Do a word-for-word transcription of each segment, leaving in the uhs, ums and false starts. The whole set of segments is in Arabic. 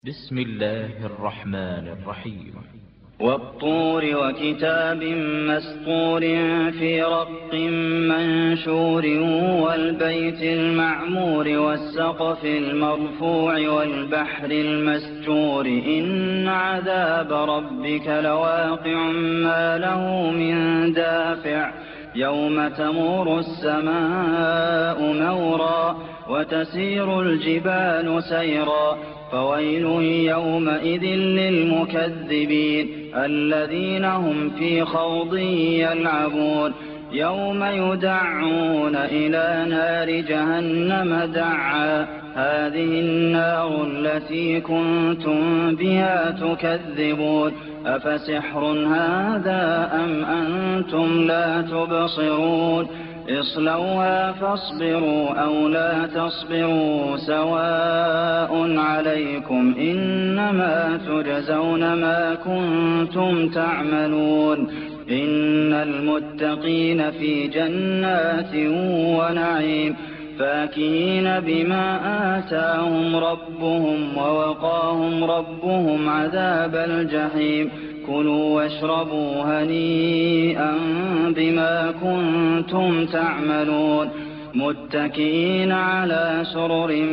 بسم الله الرحمن الرحيم. والطور وكتاب مسطور في رق منشور والبيت المعمور والسقف المرفوع والبحر المسجور إن عذاب ربك لواقع ما له من دافع يوم تمور السماء مورا وتسير الجبال سيرا فويل يومئذ للمكذبين الذين هم في خوض يلعبون يوم يدعون إلى نار جهنم دعا هذه النار التي كنتم بها تكذبون أفسحر هذا أم أنتم لا تبصرون اصلوها فاصبروا أو لا تصبروا سواء عليكم إنما تجزون ما كنتم تعملون إن المتقين في جنات ونعيم فاكهين بما آتاهم ربهم ووقاهم ربهم عذاب الجحيم كلوا واشربوا هنيئا بما كنتم تعملون متكئين على سرر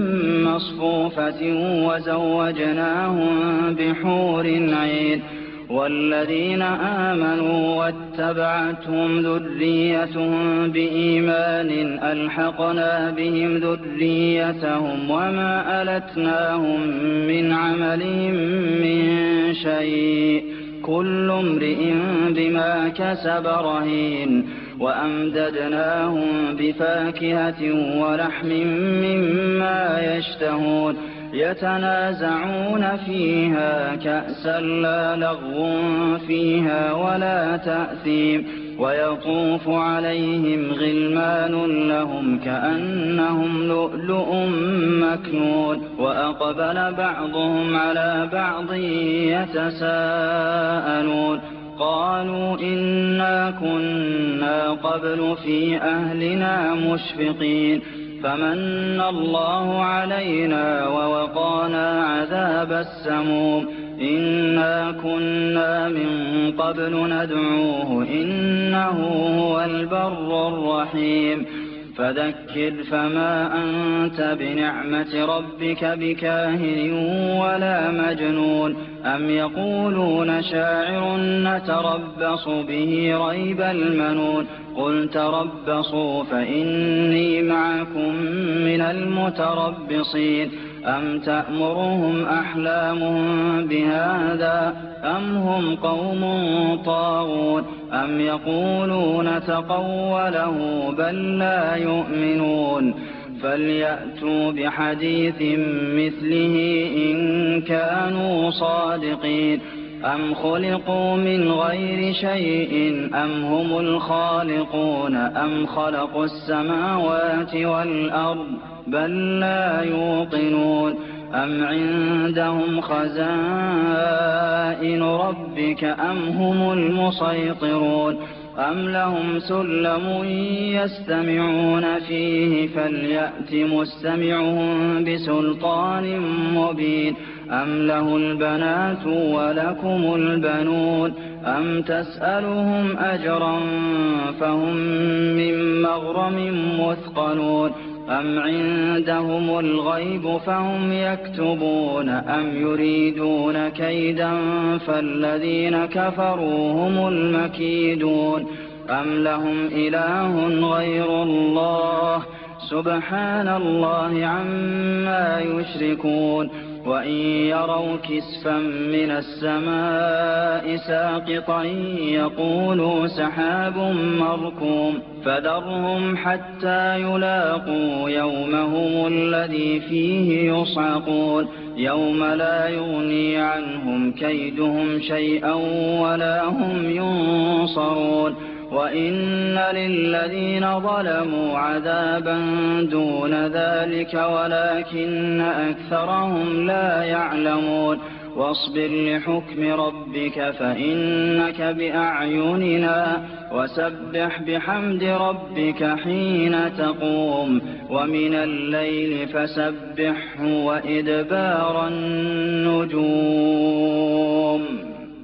مصفوفة وزوجناهم بحور عين والذين آمنوا واتبعتهم ذريتهم بإيمان ألحقنا بهم ذريتهم وما ألتناهم من عملهم من شيء كل امرئ بما كسب رهين وأمددناهم بفاكهة ولحم مما يشتهون يتنازعون فيها كأسا لا لغو فيها ولا تأثيم ويطوف عليهم غلمان لهم كأنهم لؤلؤ مكنون وأقبل بعضهم على بعض يتساءلون قالوا إنا كنا قبل في أهلنا مشفقين فمن الله علينا ووقانا عذاب السموم إنا كنا من قبل ندعوه إنه هو البر الرحيم فذكر فما أنت بنعمة ربك بكاهن ولا مجنون أم يقولون شاعر نتربص به ريب المنون قل تربصوا فإني معكم من المتربصين أم تأمرهم أحلامهم بهذا أم هم قوم طاغون أم يقولون تقوله بل لا يؤمنون فليأتوا بحديث مثله إن كانوا صادقين أم خلقوا من غير شيء أم هم الخالقون أم خلقوا السماوات والأرض بل لا يوقنون أم عندهم خزائن ربك أم هم المسيطرون أم لهم سلم يستمعون فيه فليأت مستمعهم بسلطان مبين أم له البنات ولكم البنون أم تسألهم أجرا فهم من مغرم مثقلون أم عندهم الغيب فهم يكتبون أم يريدون كيدا فالذين كفروا هم المكيدون أم لهم إله غير الله سبحان الله عما يشركون وإن يروا كسفا من السماء ساقطا يقولوا سحاب مركوم فذرهم حتى يلاقوا يومهم الذي فيه يصعقون يوم لا يغني عنهم كيدهم شيئا ولا هم ينصرون وإن للذين ظلموا عذابا دون ذلك ولكن أكثرهم لا يعلمون واصبر لحكم ربك فإنك بأعيننا وسبح بحمد ربك حين تقوم ومن الليل فسبحه وإدبار النجوم